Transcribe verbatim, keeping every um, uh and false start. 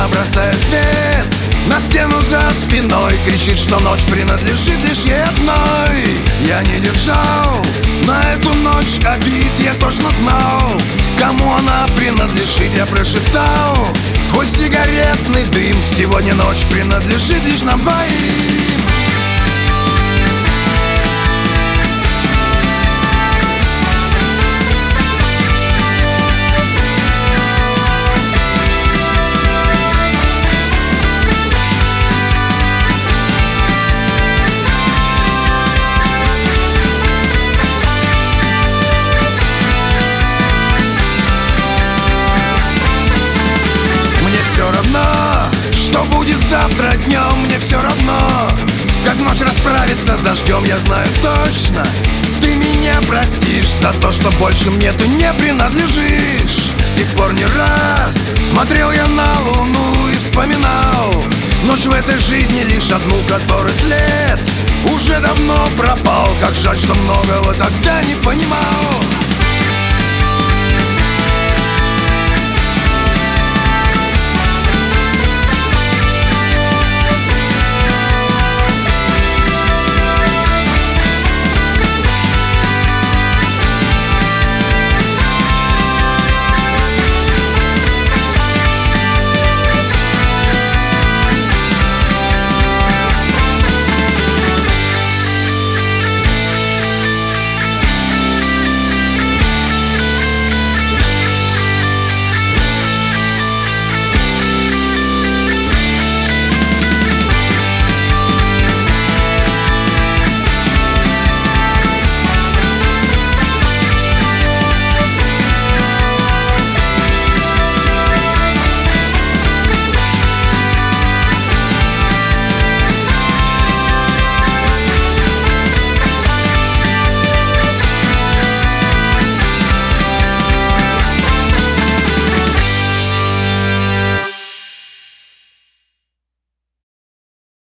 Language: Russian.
она бросает свет на стену за спиной, кричит, что ночь принадлежит лишь ей одной. Я не держал на эту ночь обид, я точно знал, кому она принадлежит. Я прошептал сквозь сигаретный дым: сегодня ночь принадлежит лишь нам двоим. Все равно, что будет завтра днем, мне все равно, как ночь расправится с дождем. Я знаю точно, ты меня простишь за то, что больше мне ты не принадлежишь. С тех пор не раз смотрел я на луну и вспоминал ночь в этой жизни лишь одну, которой след уже давно пропал. Как жаль, что многого тогда не понимал.